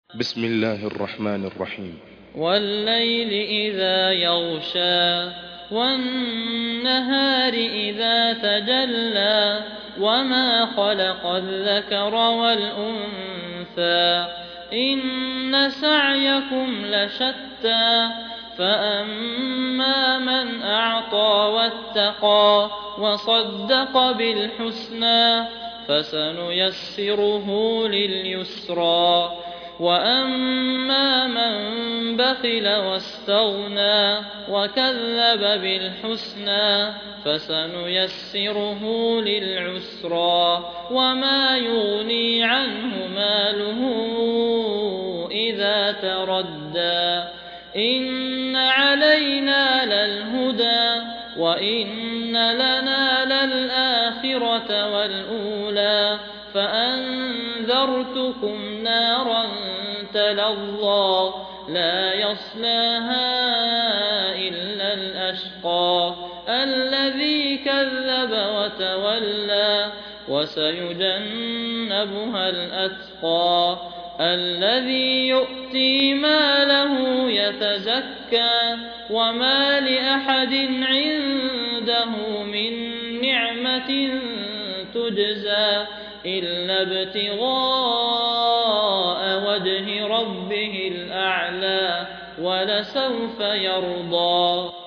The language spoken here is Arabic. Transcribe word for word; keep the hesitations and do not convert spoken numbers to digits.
بسم الله الرحمن الرحيم. والليل إذا يغشى والنهار إذا تجلى وما خلق الذكر والأنثى إن سعيكم لشتى فأما من أعطى واتقى وصدق بالحسنى فسنيسره لليسرى وأما من بخل واستغنى وكذب بالحسنى فسنيسره للعسرى وما يغني عنه ماله إذا تردى إن علينا للهدى وإن لنا للآخرة والأولى فأنذرتكم نارا تلظى لا يصلاها إلا الأشقى الذي كذب وتولى وسيجنبها الأتقى الذي يؤتي ماله يتزكى وما لأحد عنده من نعمة تجزى إلا ابتغاء وجه ربه الأعلى ولسوف يرضى.